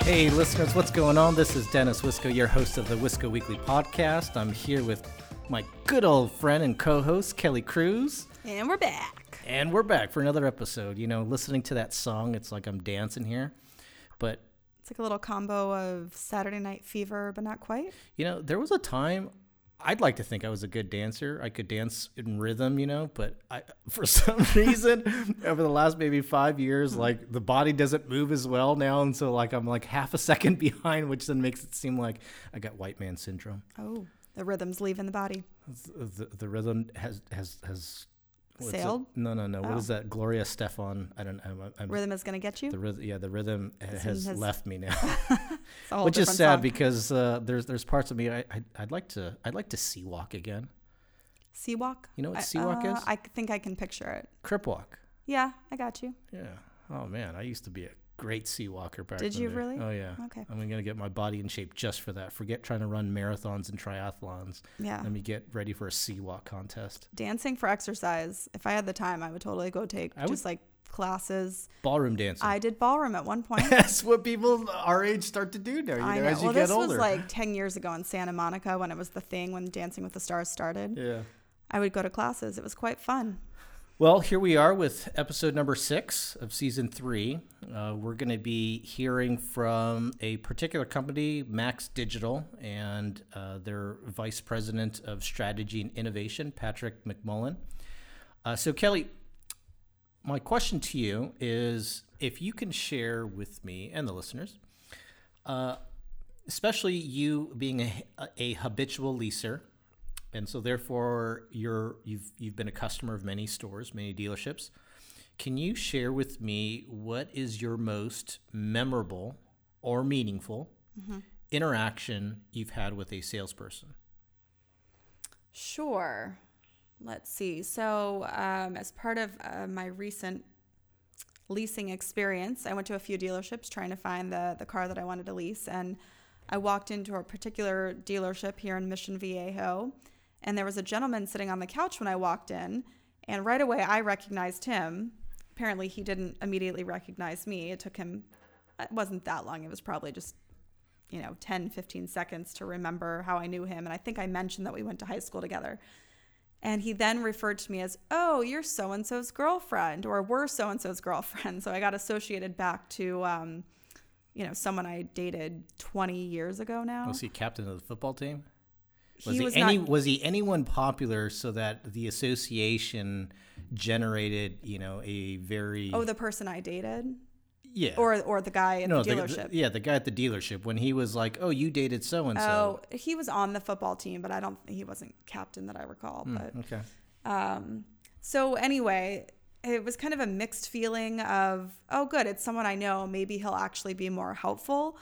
Hey listeners, what's going on? This is Dennis Wisco, your host of the Wisco Weekly Podcast. I'm here with my good old friend and co-host, Kelly Cruz. And we're back. And we're back for another episode. You know, listening to that song, it's like I'm dancing here. But it's like a little combo of Saturday Night Fever, but not quite. You know, there was a time I'd like to think I was a good dancer. I could dance in rhythm, you know, but for some reason, over the last maybe 5 years, like the body doesn't move as well now. And so like I'm like half a second behind, which then makes it seem like I got white man syndrome. Oh, the rhythm's leaving the body. The rhythm has sailed? No. What is that? Gloria Stefan. I don't know. Rhythm is going to get you? The rhythm has left me now. Which is sad song. because there's parts of me I'd like to sea walk again. Sea walk? You know what sea walk is? I think I can picture it. Crip walk. Yeah, I got you. Yeah. Oh man, I used to be a great sea walker back Did in you the day. really? Oh yeah. Okay. I'm gonna get my body in shape just for that. Forget trying to run marathons and triathlons. Yeah. Let me get ready for a sea walk contest. Dancing for exercise. If I had the time, I would totally go take like classes. Ballroom dancing. I did ballroom at one point. That's what people our age start to do now, I know. as you get older. This was like 10 years ago in Santa Monica when it was the thing, when Dancing with the Stars started. Yeah. I would go to classes. It was quite fun. Well, here we are with episode number 6 of season 3. We're going to be hearing from a particular company, Max Digital, and their vice president of strategy and innovation, Patrick McMullen. So, Kelly, my question to you is if you can share with me and the listeners, especially you being a habitual leaser, and so therefore you've been a customer of many stores, many dealerships. Can you share with me what is your most memorable or meaningful interaction you've had with a salesperson? Sure. Let's see. So as part of my recent leasing experience, I went to a few dealerships trying to find the car that I wanted to lease. And I walked into a particular dealership here in Mission Viejo. And there was a gentleman sitting on the couch when I walked in. And right away, I recognized him. Apparently, he didn't immediately recognize me. It wasn't that long. It was probably just 10, 15 seconds to remember how I knew him. And I think I mentioned that we went to high school together. And he then referred to me as, oh, you're so-and-so's girlfriend, or we're so-and-so's girlfriend. So I got associated back to, someone I dated 20 years ago now. Was he captain of the football team? Was he anyone popular so that the association generated, a very... Oh, the person I dated? Yeah. Or the guy at the dealership. The guy at the dealership, when he was like, oh, you dated so-and-so. Oh, he was on the football team, but he wasn't captain that I recall. Okay. So anyway, it was kind of a mixed feeling of, oh, good, it's someone I know. Maybe he'll actually be more helpful,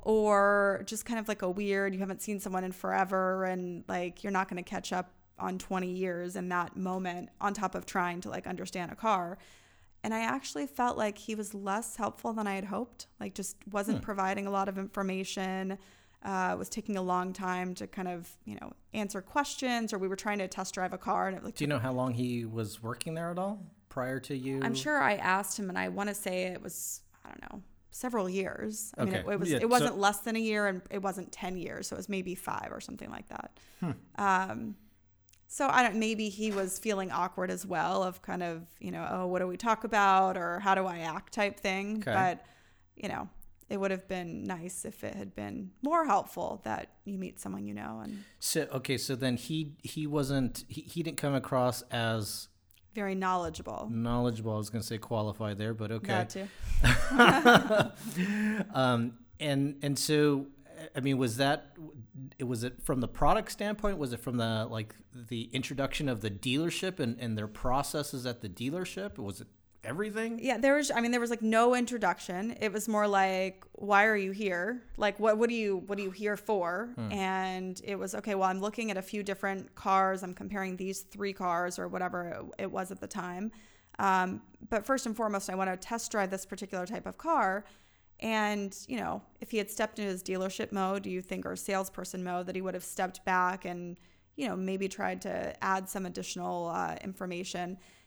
or just kind of like a weird, you haven't seen someone in forever and like you're not going to catch up on 20 years in that moment on top of trying to like understand a car. And I actually felt like he was less helpful than I had hoped, like just wasn't providing a lot of information, was taking a long time to kind of, answer questions, or we were trying to test drive a car. And Do you know how long he was working there at all prior to you? I'm sure I asked him, and I want to say it was, I don't know, several years. I mean, Okay. it wasn't less than a year, and it wasn't 10 years. So it was maybe 5 or something like that. So maybe he was feeling awkward as well of kind of, oh, what do we talk about, or how do I act type thing. Okay. But, it would have been nice if it had been more helpful that you meet someone And so then he didn't come across as very knowledgeable. I was going to say qualified there, but okay. That too. And so, I mean, was it from the product standpoint? Was it from the introduction of the dealership and their processes at the dealership? Was it everything? Yeah, there was like no introduction. It was more like, why are you here? Like, what are you here for? And it was, okay, well, I'm looking at a few different cars. I'm comparing these 3 cars or whatever it was at the time. But first and foremost, I want to test drive this particular type of car. And, if he had stepped into his dealership mode, or salesperson mode, that he would have stepped back and, maybe tried to add some additional information.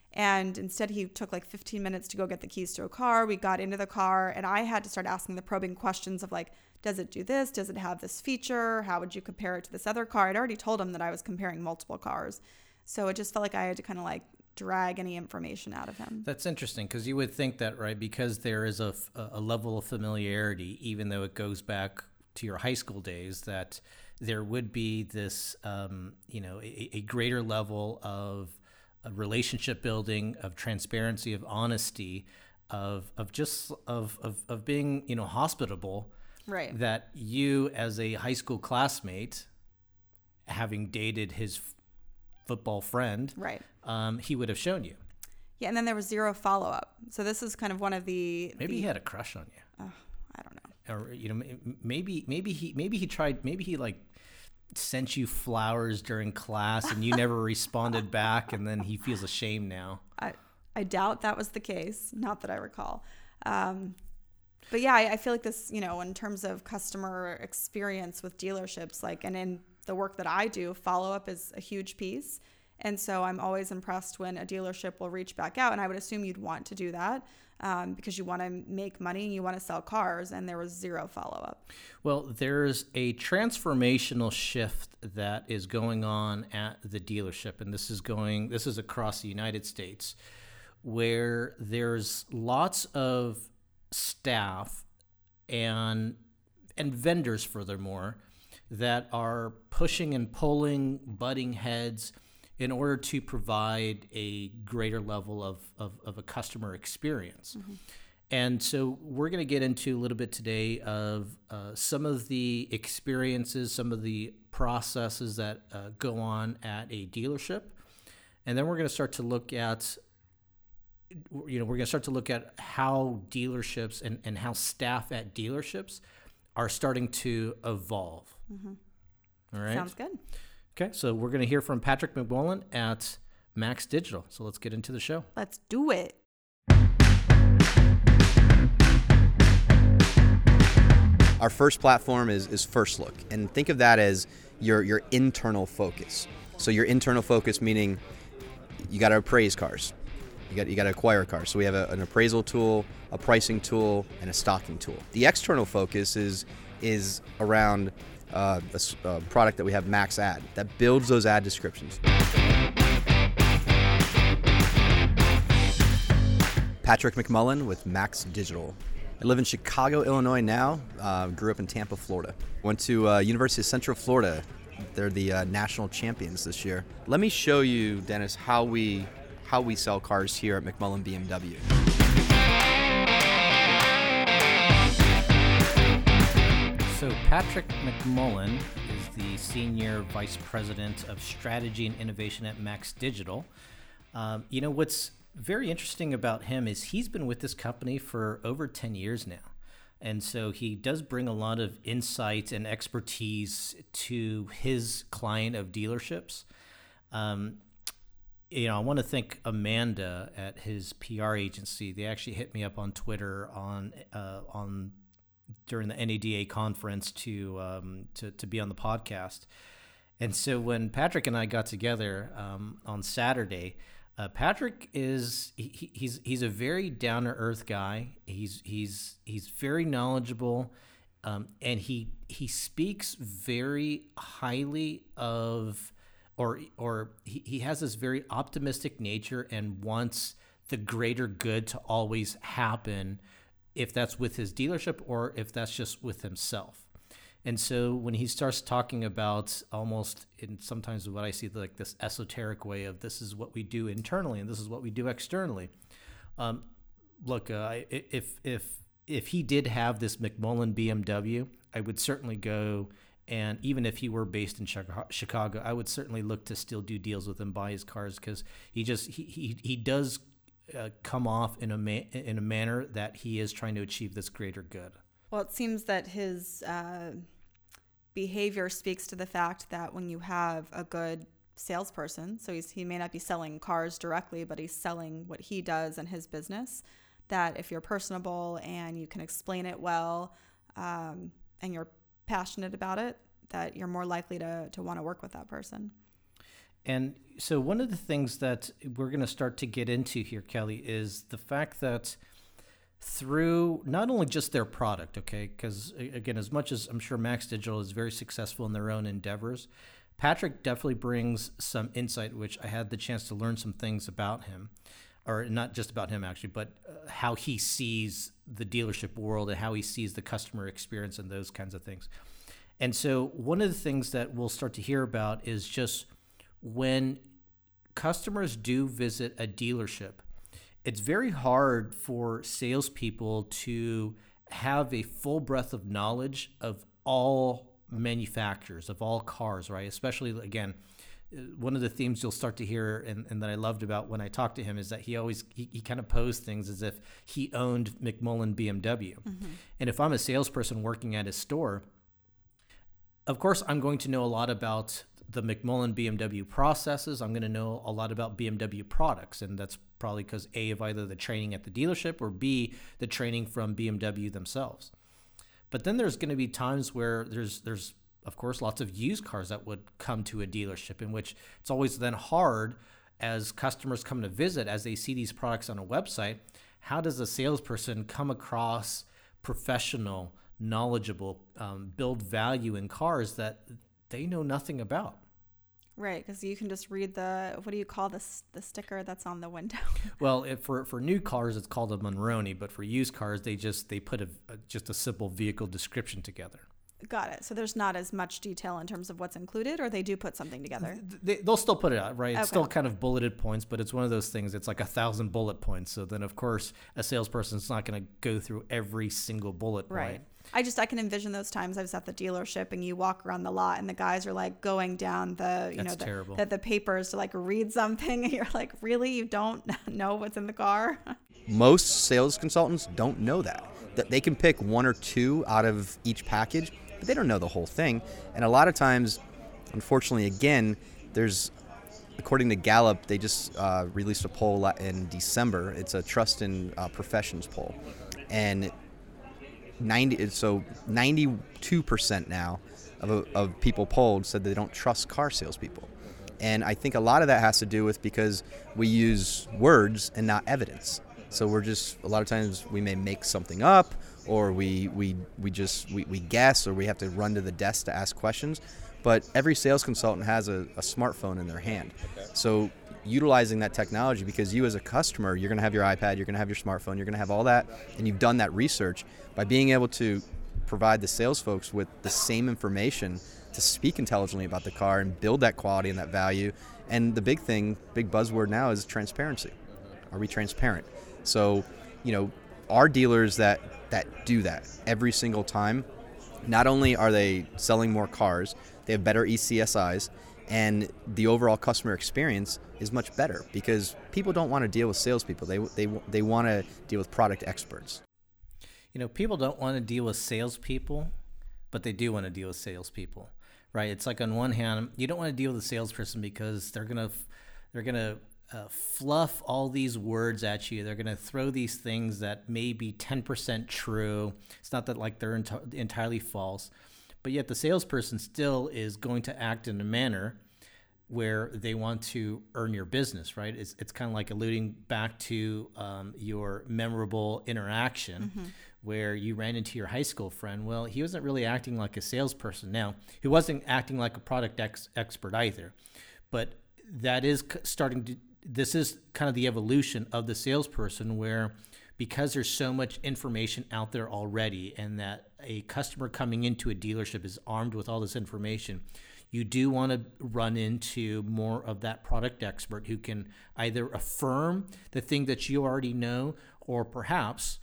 And instead, he took like 15 minutes to go get the keys to a car. We got into the car, and I had to start asking the probing questions of like, does it do this? Does it have this feature? How would you compare it to this other car? I'd already told him that I was comparing multiple cars. So it just felt like I had to kind of like drag any information out of him. That's interesting, because you would think that, right, because there is a level of familiarity, even though it goes back to your high school days, that there would be this, a greater level of relationship building, of transparency, of honesty, of being, hospitable. Right. That you, as a high school classmate, having dated his football friend, right, he would have shown you. Yeah, and then there was zero follow-up. So this is kind of one of the... Maybe he had a crush on you. I don't know. Or, maybe he tried, maybe he like sent you flowers during class and you never responded back, and then he feels ashamed now. I doubt that was the case. Not that I recall. But yeah, I feel like this, in terms of customer experience with dealerships, like, and in the work that I do, follow-up is a huge piece. And so I'm always impressed when a dealership will reach back out. And I would assume you'd want to do that because you want to make money and you want to sell cars. And there was zero follow-up. Well, there's a transformational shift that is going on at the dealership. And this is across the United States, where there's lots of staff and vendors, furthermore, that are pushing and pulling, butting heads in order to provide a greater level of a customer experience. Mm-hmm. And so we're going to get into a little bit today of some of the experiences, some of the processes that go on at a dealership. And then we're going to start to look at how dealerships and how staff at dealerships are starting to evolve. Mm-hmm. All right. Sounds good. Okay, so we're going to hear from Patrick McMullen at Max Digital. So let's get into the show. Let's do it. Our first platform is First Look, and think of that as your internal focus. So your internal focus meaning you got to appraise cars. You got to acquire cars. So we have an appraisal tool, a pricing tool, and a stocking tool. The external focus is around a product that we have, Max Ad, that builds those ad descriptions. Patrick McMullen with Max Digital. I live in Chicago, Illinois now. Grew up in Tampa, Florida. Went to University of Central Florida. They're the national champions this year. Let me show you, Dennis, how we sell cars here at McMullen BMW. So Patrick McMullen is the Senior Vice President of Strategy and Innovation at Max Digital. What's very interesting about him is he's been with this company for over 10 years now. And so he does bring a lot of insight and expertise to his client of dealerships. I want to thank Amanda at his PR agency. They actually hit me up on Twitter on during the NADA conference to be on the podcast. And so when Patrick and I got together on Saturday, Patrick he's a very down to earth guy. He's very knowledgeable, and he speaks very highly of, or he has this very optimistic nature and wants the greater good to always happen, if that's with his dealership or if that's just with himself. And so when he starts talking about almost, in sometimes what I see like this esoteric way of this is what we do internally and this is what we do externally. If he did have this McMullen BMW, I would certainly go, and even if he were based in Chicago, I would certainly look to still do deals with him, buy his cars, because he does come off in a manner that he is trying to achieve this greater good. Well, it seems that his behavior speaks to the fact that when you have a good salesperson, so he may not be selling cars directly, but he's selling what he does in his business, that if you're personable and you can explain it well, and you're passionate about it, that you're more likely to want to work with that person. And so one of the things that we're going to start to get into here, Kelly, is the fact that through not only just their product, okay, because again, as much as I'm sure Max Digital is very successful in their own endeavors, Patrick definitely brings some insight, which I had the chance to learn some things about him, or not just about him actually, but how he sees the dealership world and how he sees the customer experience and those kinds of things. And so one of the things that we'll start to hear about is just when customers do visit a dealership, it's very hard for salespeople to have a full breadth of knowledge of all manufacturers, of all cars, right? Especially, again, one of the themes you'll start to hear and that I loved about when I talked to him is that he kind of posed things as if he owned McMullen BMW. Mm-hmm. And if I'm a salesperson working at his store, of course, I'm going to know a lot about the McMullen BMW processes. I'm going to know a lot about BMW products, and that's probably because A, of either the training at the dealership, or B, the training from BMW themselves. But then there's going to be times where there's of course lots of used cars that would come to a dealership, in which it's always then hard as customers come to visit, as they see these products on a website, how does a salesperson come across professional, knowledgeable, build value in cars that they know nothing about? Right, because you can just read what do you call the sticker that's on the window? Well, for new cars, it's called a Monroney, but for used cars, they put just a simple vehicle description together. Got it. So there's not as much detail in terms of what's included, or they do put something together? They'll still put it out, right? It's Okay. still kind of bulleted points, but it's one of those things. It's like 1,000 bullet points. So then, of course, a salesperson's not going to go through every single bullet point. Right. I can envision those times I was at the dealership and you walk around the lot and the guys are like going down the papers to like read something, and you're like, really? You don't know what's in the car? Most sales consultants don't know that they can pick one or two out of each package, but they don't know the whole thing. And a lot of times, unfortunately, again, according to Gallup, they just released a poll in December. It's a trust in professions poll, and 92% now of people polled said they don't trust car salespeople. And I think a lot of that has to do with because we use words and not evidence. So a lot of times we may make something up, or we guess, or we have to run to the desk to ask questions. But every sales consultant has a smartphone in their hand. Okay. So utilizing that technology, because you as a customer, you're going to have your iPad, you're going to have your smartphone, you're going to have all that, and you've done that research. By being able to provide the sales folks with the same information to speak intelligently about the car and build that quality and that value. And the big buzzword now is transparency. Are we transparent? So, our dealers that do that every single time, not only are they selling more cars, they have better ECSIs, and the overall customer experience is much better because people don't want to deal with salespeople. They want to deal with product experts. People don't want to deal with salespeople, but they do want to deal with salespeople, right? It's like on one hand, you don't want to deal with a salesperson because they're gonna fluff all these words at you. They're gonna throw these things that may be 10% true. It's not that like they're entirely false, but yet the salesperson still is going to act in a manner where they want to earn your business, right? It's kind of like alluding back to your memorable interaction where you ran into your high school friend. Well, he wasn't really acting like a salesperson. Now, he wasn't acting like a product expert either, but that is this is kind of the evolution of the salesperson, where because there's so much information out there already, and that a customer coming into a dealership is armed with all this information, you do want to run into more of that product expert who can either affirm the thing that you already know, or perhaps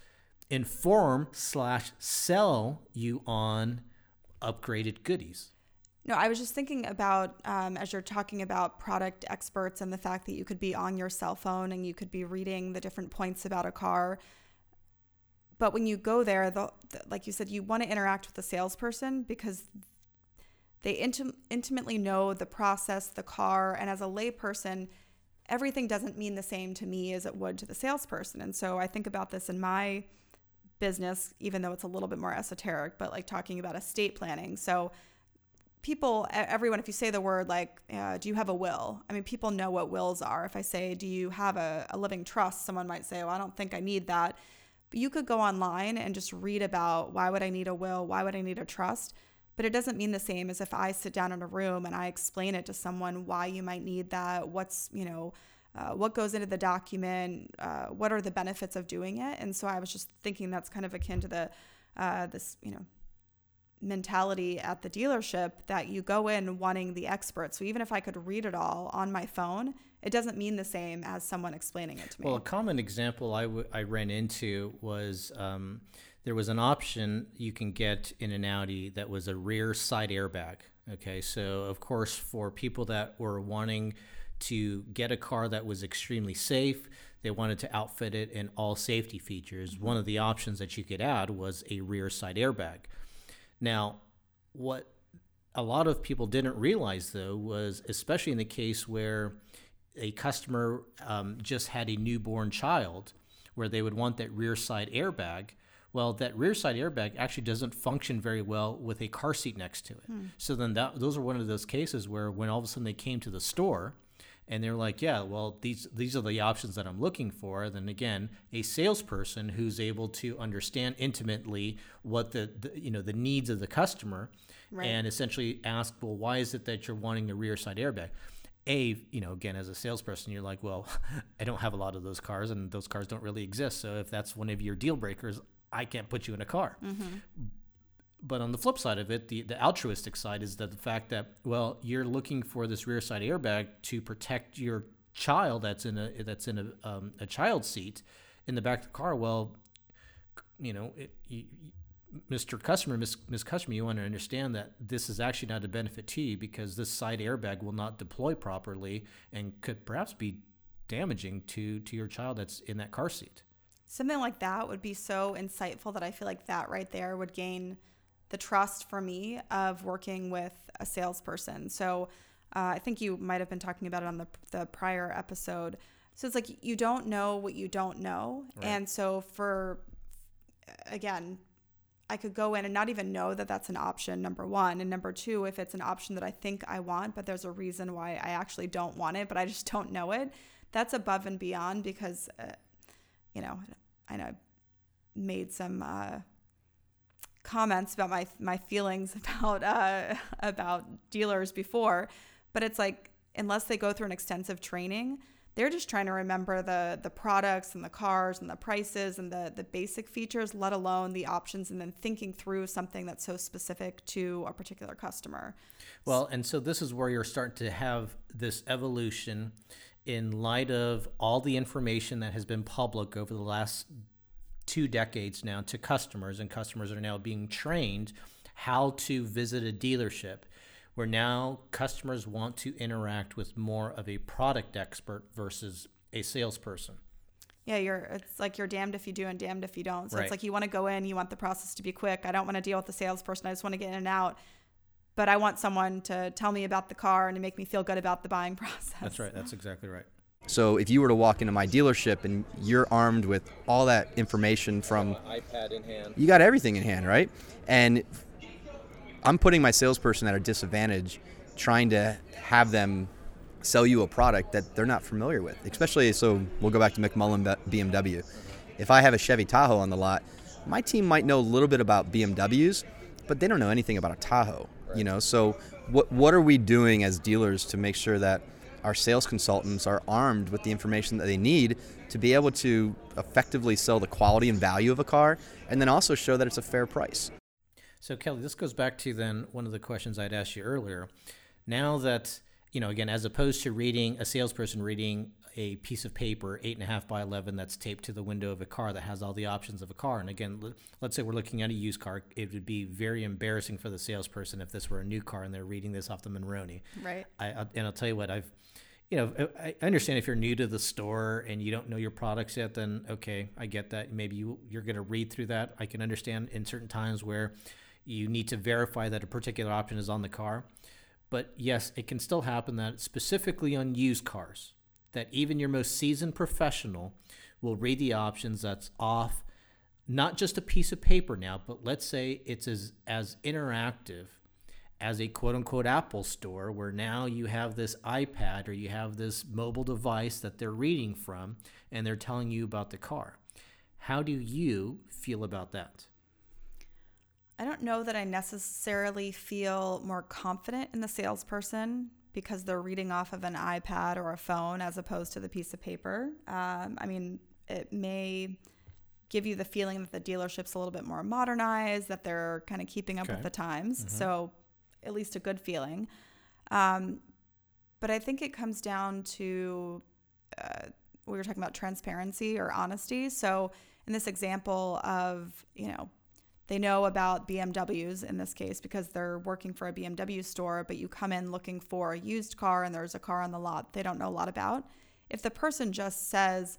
inform/sell you on upgraded goodies. No, I was just thinking about, as you're talking about product experts and the fact that you could be on your cell phone and you could be reading the different points about a car. But when you go there, like you said, you want to interact with the salesperson because they intimately know the process, the car. And as a layperson, everything doesn't mean the same to me as it would to the salesperson. And so I think about this in my business, even though it's a little bit more esoteric, but like talking about estate planning. So everyone, if you say the word like, do you have a will? I mean, people know what wills are. If I say, do you have a living trust? Someone might say, well, I don't think I need that. But you could go online and just read about why would I need a will? Why would I need a trust? But it doesn't mean the same as if I sit down in a room and I explain it to someone why you might need that, what's, what goes into the document, what are the benefits of doing it. And so I was just thinking that's kind of akin to this mentality at the dealership, that you go in wanting the expert. So even if I could read it all on my phone, it doesn't mean the same as someone explaining it to me. Well, a common example I ran into was there was an option you can get in an Audi that was a rear side airbag. Okay, so of course for people that were wanting to get a car that was extremely safe, they wanted to outfit it in all safety features. One of the options that you could add was a rear side airbag. Now, what a lot of people didn't realize, though, was especially in the case where a customer just had a newborn child, where they would want that rear side airbag. Well, that rear side airbag actually doesn't function very well with a car seat next to it. So then those are one of those cases where when all of a sudden they came to the store and they're like, yeah, well, these are the options that I'm looking for. Then again, a salesperson who's able to understand intimately what the needs of the customer, right, and essentially ask, well, why is it that you're wanting a rear side airbag? Again, as a salesperson, you're like, well, I don't have a lot of those cars, and those cars don't really exist. So if that's one of your deal breakers, I can't put you in a car. Mm-hmm. But on the flip side of it, the altruistic side is that the fact that, well, you're looking for this rear side airbag to protect your child that's in a child seat in the back of the car. Well, Mr. Customer, Ms. Customer, you want to understand that this is actually not a benefit to you because this side airbag will not deploy properly and could perhaps be damaging to your child that's in that car seat. Something like that would be so insightful that I feel like that right there would gain the trust for me of working with a salesperson. So I think you might have been talking about it on the prior episode. So it's like you don't know what you don't know. Right. And so again, I could go in and not even know that that's an option, number one. And number two, if it's an option that I think I want, but there's a reason why I actually don't want it, but I just don't know it, that's above and beyond because, I know I made some comments about my feelings about dealers before, but it's like, unless they go through an extensive training, they're just trying to remember the products and the cars and the prices and the basic features, let alone the options, and then thinking through something that's so specific to a particular customer. Well, and so this is where you're starting to have this evolution in light of all the information that has been public over the last 2 decades now to customers, and customers are now being trained how to visit a dealership, where now customers want to interact with more of a product expert versus a salesperson. Yeah, it's like you're damned if you do and damned if you don't. So right. It's like you want to go in, you want the process to be quick. I don't want to deal with the salesperson. I just want to get in and out. But I want someone to tell me about the car and to make me feel good about the buying process. That's right. That's exactly right. So if you were to walk into my dealership and you're armed with all that information from iPad in hand, you got everything in hand, right? And I'm putting my salesperson at a disadvantage trying to have them sell you a product that they're not familiar with, especially, so we'll go back to McMullen BMW. If I have a Chevy Tahoe on the lot, my team might know a little bit about BMWs, but they don't know anything about a Tahoe, right. So what are we doing as dealers to make sure that our sales consultants are armed with the information that they need to be able to effectively sell the quality and value of a car, and then also show that it's a fair price? So Kelly, this goes back to then one of the questions I'd asked you earlier. Now that, again, as opposed to a salesperson reading a piece of paper, 8.5 by 11, that's taped to the window of a car that has all the options of a car. And again, let's say we're looking at a used car. It would be very embarrassing for the salesperson if this were a new car and they're reading this off the Monroney. Right. And I'll tell you what, I understand if you're new to the store and you don't know your products yet, then okay, I get that. Maybe you're going to read through that. I can understand in certain times where you need to verify that a particular option is on the car. But yes, it can still happen that specifically on used cars, that even your most seasoned professional will read the options that's off, not just a piece of paper now, but let's say it's as interactive as a quote unquote Apple store, where now you have this iPad or you have this mobile device that they're reading from and they're telling you about the car. How do you feel about that? I don't know that I necessarily feel more confident in the salesperson because they're reading off of an iPad or a phone as opposed to the piece of paper. I mean, it may give you the feeling that the dealership's a little bit more modernized, that they're kind of keeping up with the times. Mm-hmm. So at least a good feeling. But I think it comes down to, we were talking about transparency or honesty. So in this example of, they know about BMWs in this case because they're working for a BMW store, but you come in looking for a used car and there's a car on the lot they don't know a lot about. If the person just says,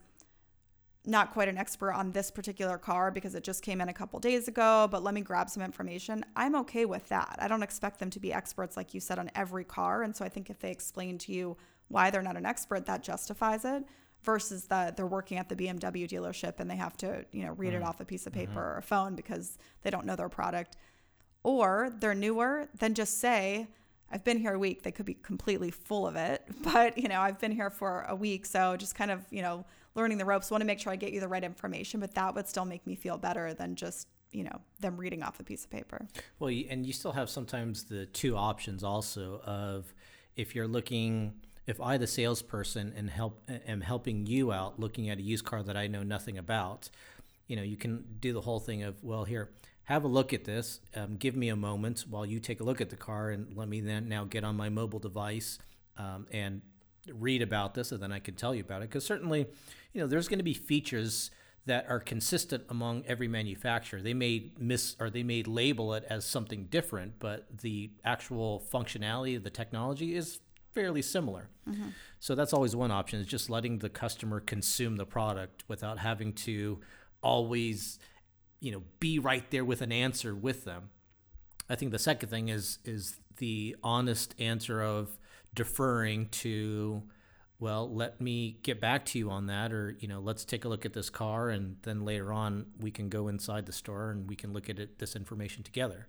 not quite an expert on this particular car because it just came in a couple days ago, but let me grab some information, I'm okay with that. I don't expect them to be experts, like you said, on every car. And so I think if they explain to you why they're not an expert, that justifies it, versus that they're working at the BMW dealership and they have to, read it off a piece of paper or a phone because they don't know their product. Or they're newer, then just say, I've been here a week. They could be completely full of it, but I've been here for a week. So just kind of, learning the ropes, want to make sure I get you the right information, but that would still make me feel better than just, them reading off a piece of paper. Well, and you still have sometimes the two options also of if I, the salesperson, am helping you out looking at a used car that I know nothing about, you can do the whole thing of, well, here, have a look at this. Give me a moment while you take a look at the car and let me then now get on my mobile device and read about this, and then I can tell you about it. Because certainly, there's going to be features that are consistent among every manufacturer. They may label it as something different, but the actual functionality of the technology is fairly similar. Mm-hmm. So that's always one option, is just letting the customer consume the product without having to always, be right there with an answer with them. I think the second thing is the honest answer of deferring to, well, let me get back to you on that, or, let's take a look at this car, and then later on we can go inside the store and we can look at this information together.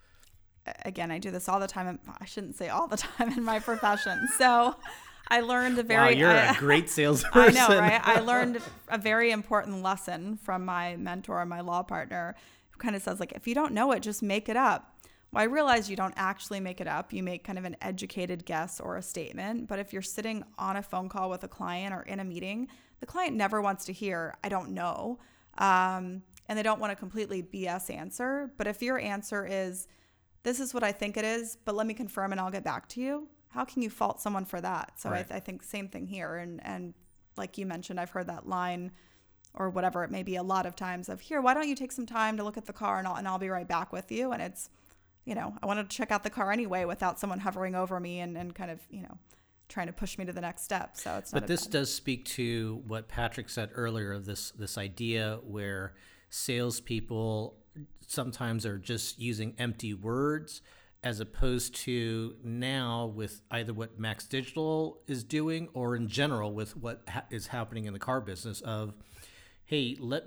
Again, I do this all the time. I shouldn't say all the time in my profession. So I learned a very... Wow, you're a great salesperson. I know, right? I learned a very important lesson from my mentor, my law partner, who kind of says, if you don't know it, just make it up. Well, I realize you don't actually make it up. You make kind of an educated guess or a statement. But if you're sitting on a phone call with a client or in a meeting, the client never wants to hear, I don't know. And they don't want a completely BS answer. But if your answer is, this is what I think it is, but let me confirm and I'll get back to you, how can you fault someone for that? So right. I think same thing here. And like you mentioned, I've heard that line or whatever it may be a lot of times of, here, why don't you take some time to look at the car and I'll be right back with you. And it's, I wanted to check out the car anyway without someone hovering over me and kind of, trying to push me to the next step. So it's not. But this does speak to what Patrick said earlier of this idea where salespeople sometimes are just using empty words, as opposed to now with either what Max Digital is doing or in general with what is happening in the car business of, hey, let's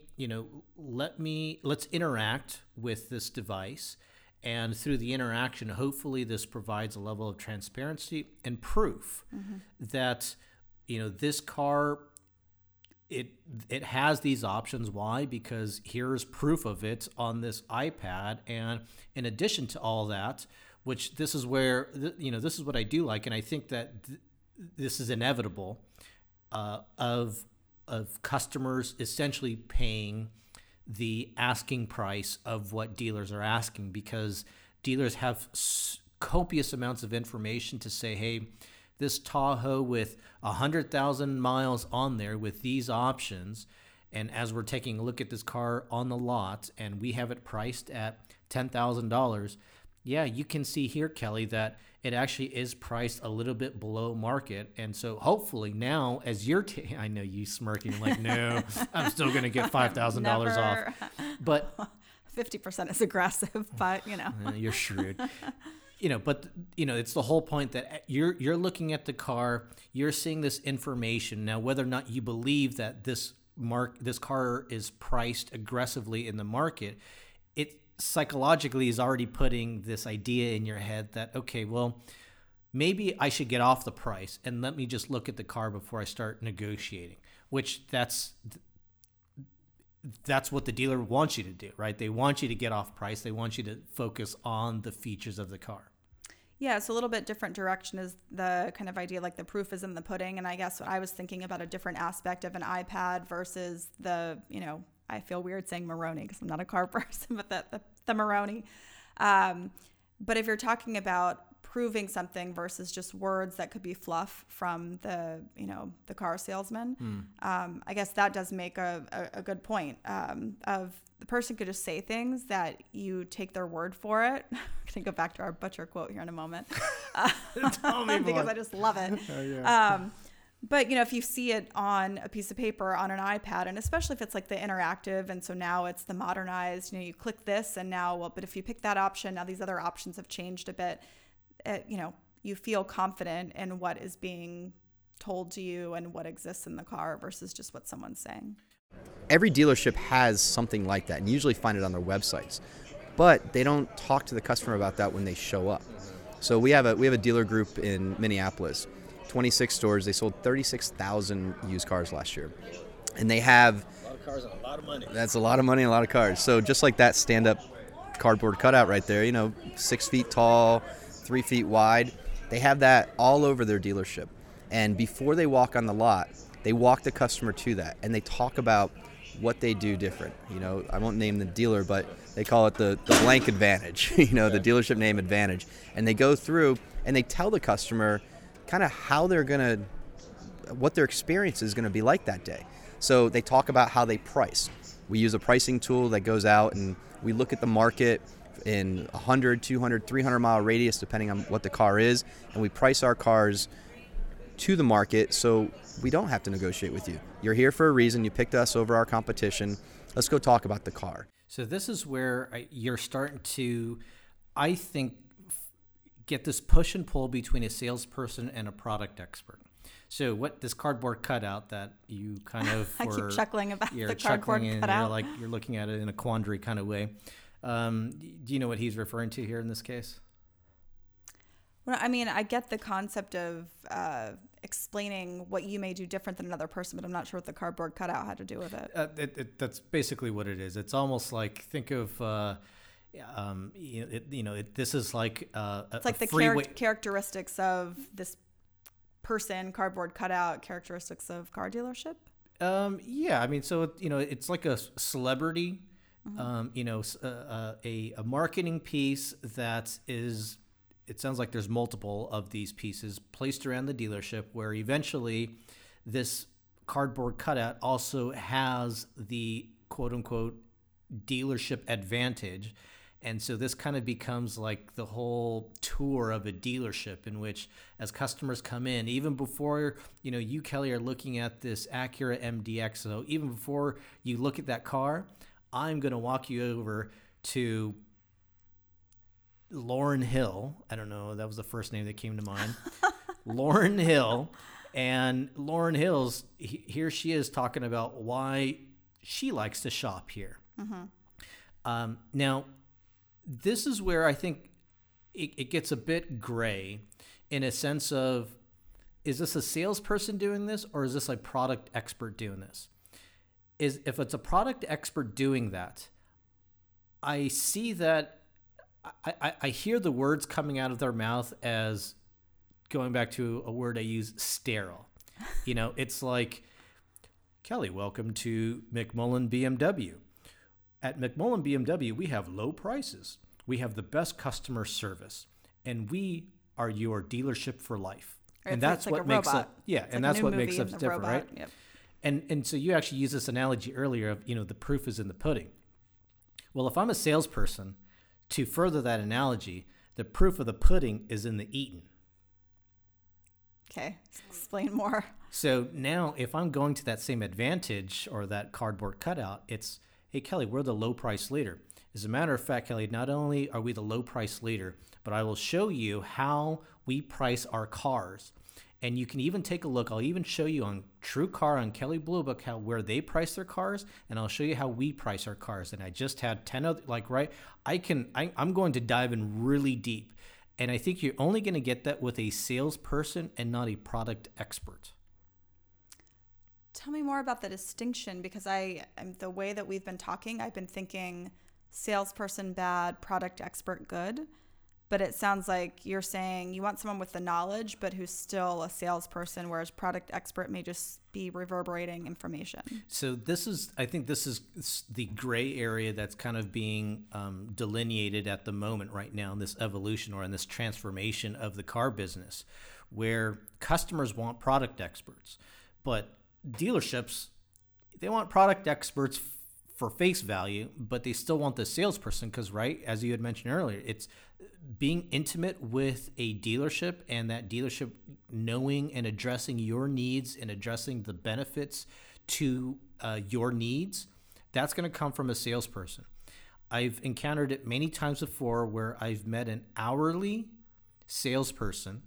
interact with this device. And through the interaction, hopefully this provides a level of transparency and proof that, this car, it has these options. Why? Because here's proof of it on this iPad. And in addition to all that, which this is where, this is what I do like. And I think that this is inevitable of customers essentially paying the asking price of what dealers are asking, because dealers have copious amounts of information to say, hey, this Tahoe with 100,000 miles on there with these options, and as we're taking a look at this car on the lot and we have it priced at $10,000, yeah, you can see here, Kelly, that it actually is priced a little bit below market. And so hopefully now, as you're I know you smirking like, no, I'm still going to get $5,000 off. But 50% is aggressive, but, you're shrewd. But it's the whole point that you're looking at the car, you're seeing this information. Now, whether or not you believe that this car is priced aggressively in the market, psychologically is already putting this idea in your head that, okay, well, maybe I should get off the price and let me just look at the car before I start negotiating, which that's what the dealer wants you to do, right? They want you to get off price. They want you to focus on the features of the car. Yeah, it's a little bit different direction is the kind of idea, like the proof is in the pudding. And I guess I was thinking about a different aspect of an iPad versus the, I feel weird saying Maroni because I'm not a car person, but the Maroni. But if you're talking about proving something versus just words that could be fluff from the car salesman, I guess that does make a good point of the person could just say things that you take their word for it. I'm going to go back to our butcher quote here in a moment Tell me because more. I just love it. Oh, yeah. But, if you see it on a piece of paper, on an iPad, and especially if it's like the interactive, and so now it's the modernized, you click this and now, but if you pick that option, now these other options have changed a bit. You feel confident in what is being told to you and what exists in the car versus just what someone's saying. Every dealership has something like that, and you usually find it on their websites, but they don't talk to the customer about that when they show up. So we have a dealer group in Minneapolis, 26 stores. They sold 36,000 used cars last year, and they have A lot of cars and a lot of money. That's a lot of money and a lot of cars. So just like that stand-up cardboard cutout right there, 6 feet tall, 3 feet wide, they have that all over their dealership. And before they walk on the lot, they walk the customer to that, and they talk about what they do different. I won't name the dealer, but they call it the blank advantage, the dealership name advantage. And they go through and they tell the customer kind of what their experience is going to be like that day. So they talk about how they price. We use a pricing tool that goes out and we look at the market in 100, 200, 300 mile radius, depending on what the car is, and we price our cars to the market so we don't have to negotiate with you. You're here for a reason. You picked us over our competition. Let's go talk about the car. So this is where you're starting to, I think, get this push and pull between a salesperson and a product expert. So what this cardboard cutout that you kind of I keep chuckling about the cardboard cutout. You're looking at it in a quandary kind of way. Do you know what he's referring to here in this case? Well, I mean, I get the concept of explaining what you may do different than another person, but I'm not sure what the cardboard cutout had to do with it. That's basically what it is. It's almost like, think of, this is like it's like the characteristics of this person, cardboard cutout, characteristics of car dealership. Yeah, I mean, so it's like a celebrity, a marketing piece that is. It sounds like there's multiple of these pieces placed around the dealership where eventually this cardboard cutout also has the quote unquote dealership advantage. And so this kind of becomes like the whole tour of a dealership in which as customers come in, even before, you, Kelly, are looking at this Acura MDX. So even before you look at that car, I'm going to walk you over to Lauren Hill. I don't know. That was the first name that came to mind. Lauren Hill. And Lauren Hill's, here she is talking about why she likes to shop here. Mm-hmm. Now, this is where I think it gets a bit gray in a sense of, is this a salesperson doing this or is this a product expert doing this? If it's a product expert doing that, I see that I hear the words coming out of their mouth as going back to a word I use, sterile. It's like, Kelly, welcome to McMullen BMW. At McMullen BMW, we have low prices. We have the best customer service, and we are your dealership for life. And that's what makes it. Yeah, and that's what makes us different, right? Yep. And so you actually used this analogy earlier of, the proof is in the pudding. Well, if I'm a salesperson, to further that analogy, the proof of the pudding is in the eating. Okay, explain more. So now if I'm going to that same advantage or that cardboard cutout, it's, hey, Kelly, we're the low price leader. As a matter of fact, Kelly, not only are we the low price leader, but I will show you how we price our cars. And you can even take a look. I'll even show you on TrueCar on Kelley Blue Book where they price their cars, and I'll show you how we price our cars. And I just had 10 other, I'm going to dive in really deep. And I think you're only going to get that with a salesperson and not a product expert. Tell me more about the distinction, because the way that we've been talking, I've been thinking salesperson bad, product expert good. But it sounds like you're saying you want someone with the knowledge, but who's still a salesperson, whereas product expert may just be reverberating information. So I think this is the gray area that's kind of being delineated at the moment right now in this evolution or in this transformation of the car business, where customers want product experts, but dealerships, they want product experts for face value, but they still want the salesperson because, right, as you had mentioned earlier, it's being intimate with a dealership and that dealership knowing and addressing your needs and addressing the benefits to your needs. That's going to come from a salesperson. I've encountered it many times before where I've met an hourly salesperson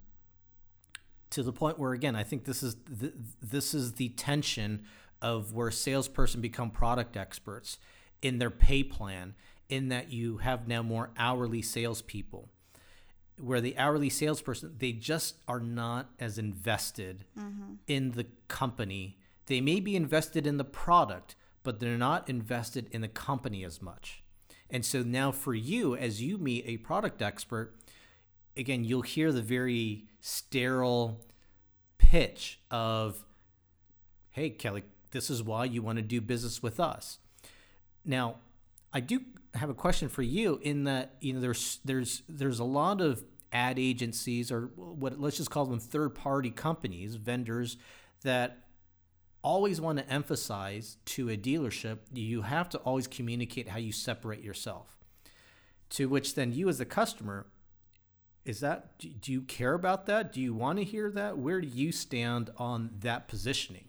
to the point where, again, I think this is the tension of where salesperson become product experts in their pay plan, in that you have now more hourly salespeople, where the hourly salesperson, they just are not as invested in the company. They may be invested in the product, but they're not invested in the company as much. And so now for you, as you meet a product expert, again, you'll hear the very sterile pitch of, hey, Kelley, this is why you want to do business with us. Now, I do have a question for you in that, there's a lot of ad agencies, or let's just call them third-party companies, vendors, that always want to emphasize to a dealership, you have to always communicate how you separate yourself. To which then you as a customer, do you care about that? Do you want to hear that? Where do you stand on that positioning?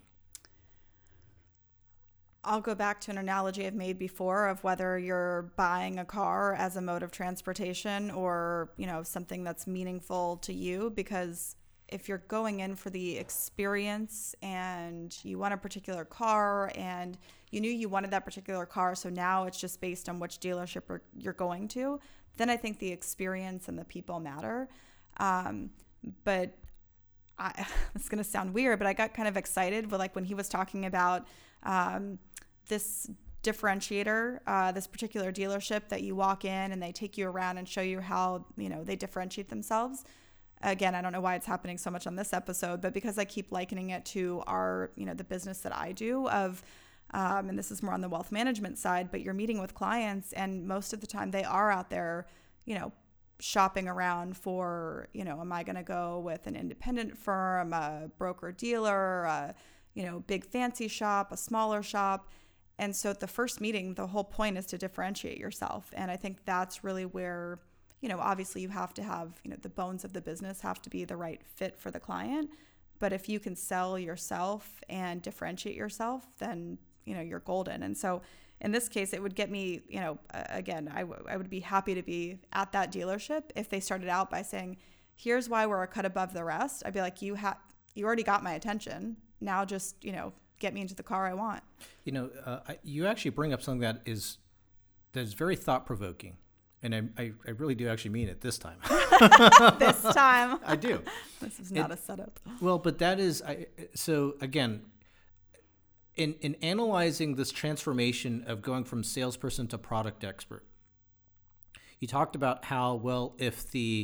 I'll go back to an analogy I've made before of whether you're buying a car as a mode of transportation or, something that's meaningful to you, because if you're going in for the experience and you want a particular car and you knew you wanted that particular car, so now it's just based on which dealership you're going to, then I think the experience and the people matter. But it's going to sound weird, but I got kind of excited with when he was talking about this differentiator, this particular dealership that you walk in and they take you around and show you how, they differentiate themselves. Again, I don't know why it's happening so much on this episode, but because I keep likening it to our, the business that I do of, and this is more on the wealth management side, but you're meeting with clients and most of the time they are out there, shopping around for, am I going to go with an independent firm, a broker dealer, a, big fancy shop, a smaller shop. And so at the first meeting, the whole point is to differentiate yourself. And I think that's really where, obviously you have to have, the bones of the business have to be the right fit for the client. But if you can sell yourself and differentiate yourself, then, you're golden. And so in this case, it would get me, again, I would be happy to be at that dealership if they started out by saying, here's why we're a cut above the rest. I'd be like, you already got my attention. Now just, get me into the car I want. You actually bring up something that is very thought-provoking. And I really do actually mean it this time. This time. I do. This is not a setup. Well, but that is, so again, in analyzing this transformation of going from salesperson to product expert, you talked about how, well, if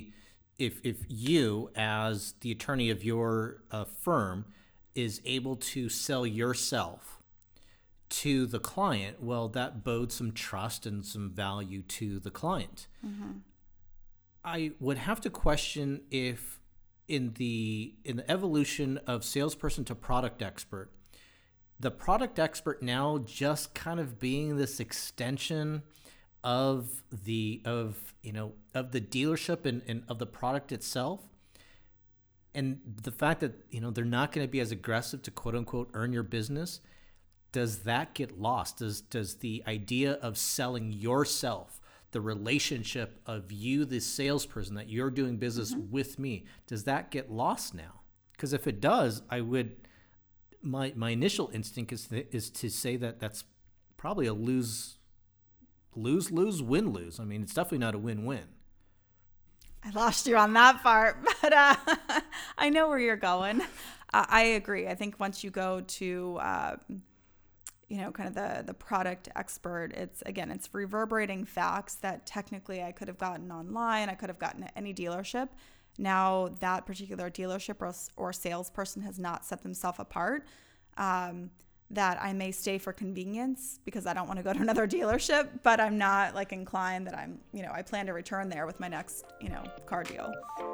you as the attorney of your firm is able to sell yourself to the client, well, that bodes some trust and some value to the client. Mm-hmm. I would have to question if in the evolution of salesperson to product expert, the product expert now just kind of being this extension of the dealership and of the product itself. And the fact that, they're not going to be as aggressive to quote unquote earn your business, does that get lost? Does the idea of selling yourself, the relationship of you, the salesperson, that you're doing business with me, does that get lost now? Because if it does, my initial instinct is to say that that's probably a lose, win-lose. I mean, it's definitely not a win-win. I lost you on that part, but I know where you're going. I agree. I think once you go to, kind of the product expert, it's reverberating facts that technically I could have gotten online. I could have gotten at any dealership. Now that particular dealership or salesperson has not set themselves apart, that I may stay for convenience because I don't want to go to another dealership, but I'm not like inclined that I plan to return there with my next, car deal.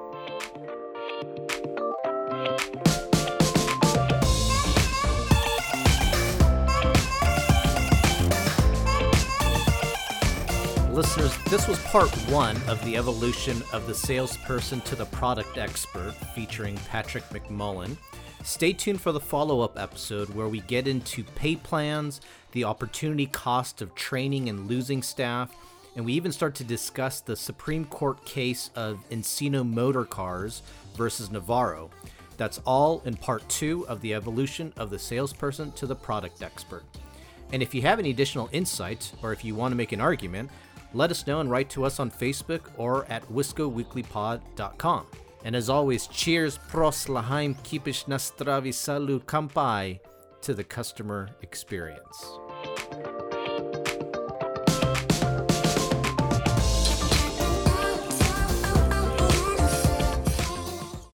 Listeners, this was part 1 of the evolution of the salesperson to the product expert featuring Patrick McMullen. Stay tuned for the follow-up episode where we get into pay plans, the opportunity cost of training and losing staff, and we even start to discuss the Supreme Court case of Encino Motor Cars versus Navarro. That's all in part 2 of the evolution of the salesperson to the product expert. And if you have any additional insights, or if you want to make an argument, let us know and write to us on Facebook or at wiscoweeklypod.com. And as always, cheers, pros lahaim kipish nastravi salud kampai to the customer experience.